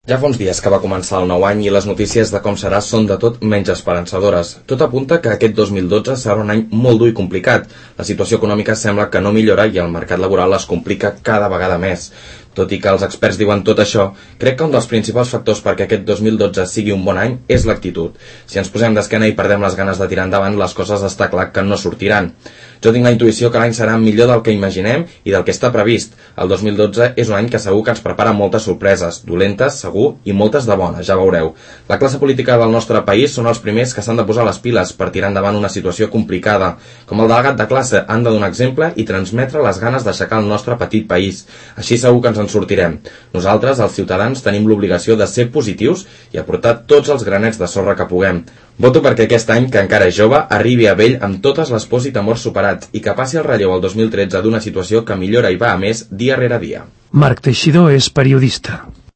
Ja fa uns dies que va començar el nou any i les notícies de com serà són de tot menys esperançadores. Tot apunta que aquest 2012 serà un any molt dur i complicat. La situació econòmica sembla que no millora i el mercat laboral es complica cada vegada més. Tot i que els experts diuen tot això, crec que un dels principals factors perquè aquest 2012 sigui un bon any és l'actitud. Si ens posem d'esquena i perdem les ganes de tirar endavant, les coses està clar que no sortiran. Jo tinc la intuïció que l'any serà millor del que imaginem i del que està previst. El 2012 és un any que segur que ens prepara moltes sorpreses, dolentes, segur, i moltes de bones, ja veureu. La classe política del nostre país són els primers que s'han de posar les piles per tirar endavant una situació complicada. Com el delegat de classe, han de donar exemple i transmetre les ganes d'aixecar el nostre petit país. Així segur que ens en sortirem. Nosaltres, els ciutadans, tenim l'obligació de ser positius i aportar tots els granets de sorra que puguem. Voto perquè aquest any, que encara és jove, arribi a vell amb totes les pors i temors superats i que passi el relleu al 2013 d'una situació que millora i va a més dia rere dia. Marc Teixidor és periodista.